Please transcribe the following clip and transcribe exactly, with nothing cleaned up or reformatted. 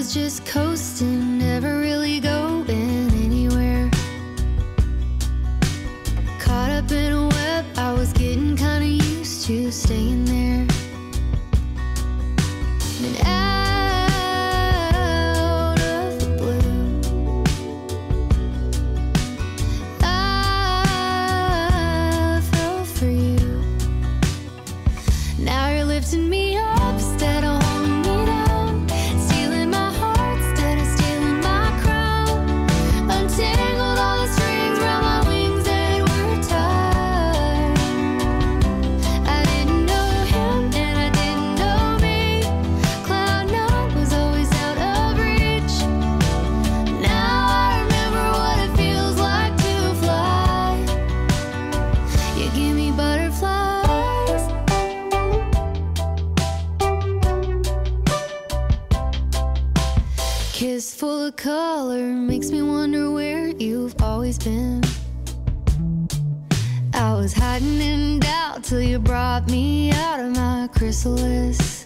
was just coasting, never really going anywhere. Caught up in a web, I was getting kinda used to staying there. And out of the blue, I fell for you. Now you're lifting me up instead of holding me down, stealing my heart instead of stealing my crown. Untangled all the strings round my wings that were tied. I didn't know him and I didn't know me. Cloud nine was always out of reach. Now I remember what it feels like to fly. You give me butterflies. Kiss full of color makes me wonder where you've always been. I was hiding in doubt till you brought me out of my chrysalis.